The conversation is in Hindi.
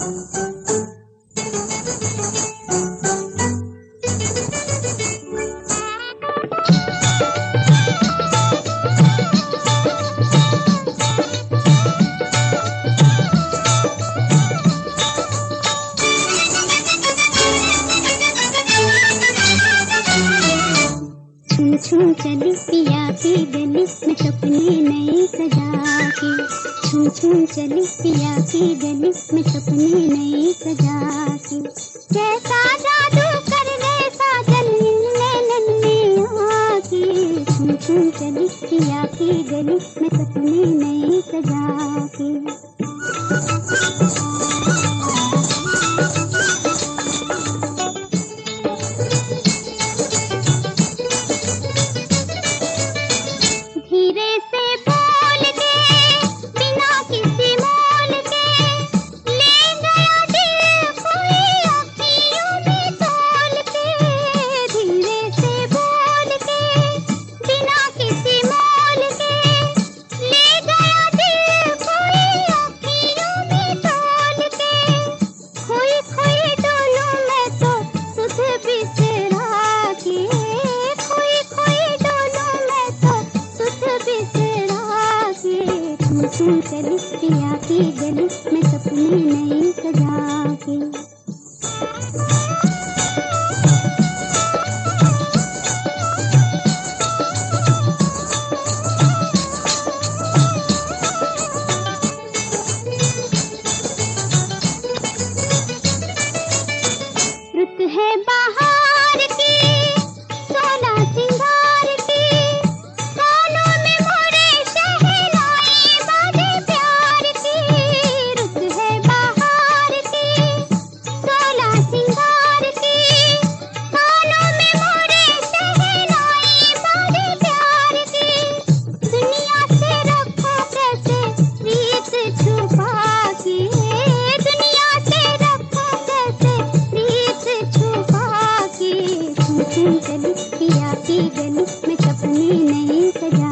छूम चली पिया की गली में सपने नए सजा के, छूम चली पिया की गली में सपने नए सजा के। कैसा जादू कर गए साजन नन्हे आके, छूम चली पिया की गली में सपने नए सजा के। छूम चली पिया की गली में सपने नए सजा के। रुत है बाहर की सोना सिंगार की, कानों में मोरे शहनाई बाजे प्यार की। रुत है बाहर की सोना सिंगार की, कानों में मोरे शहनाई बाजे प्यार की। दुनिया से रखो कैसे रीत छुपा के, दुनिया से रखो कैसे रीत छुपा के। छूम चली पिया की गली में सपने नए सजा